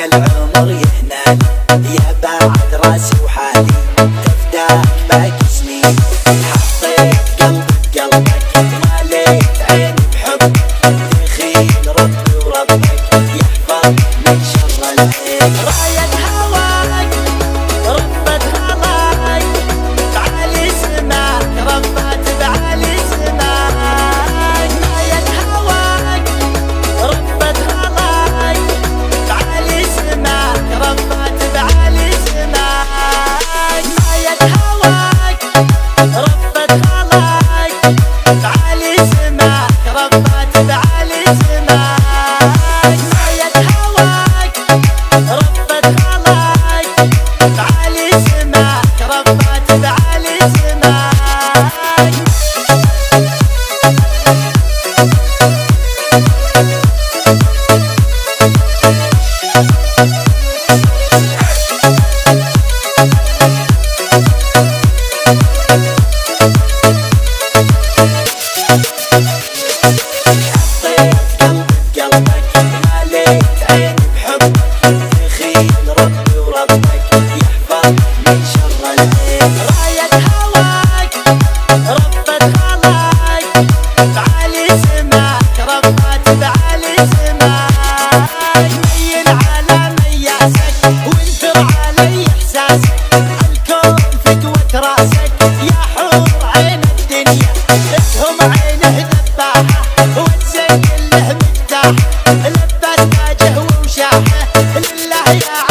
العمر يهنان يا بعد راسي وحالي تفداك باقي سنين. حطيت قلبي بقلبك ماليت عيني بحب دخيل ربي وربك يحفظ من شر العين. راية هواك ربت هواك بعلي سماك ربت بعلي سماك. راية هواك ربت هواك بعلي سماك ربت بعلي سماك. راية هواك ربت هواك بعلي سماك ربت بعلي سماك. راية هواك ربت هواك بعلي سماك ربت بعلي سماك. حطيت قلبي بقلبك ماليت عيني بحبك دخيل ربي وربك يحفظ من شر العين. راية هواك ربت هواك بعلي سماك ربت بعلي سماك. ميل على مياسك وانثر علي احساسك الكون فكوة راسك يا حور عين الدنيا اسهم عينه ذباحة والزين له مفتاح لبس تاجه ووشاحه لله يا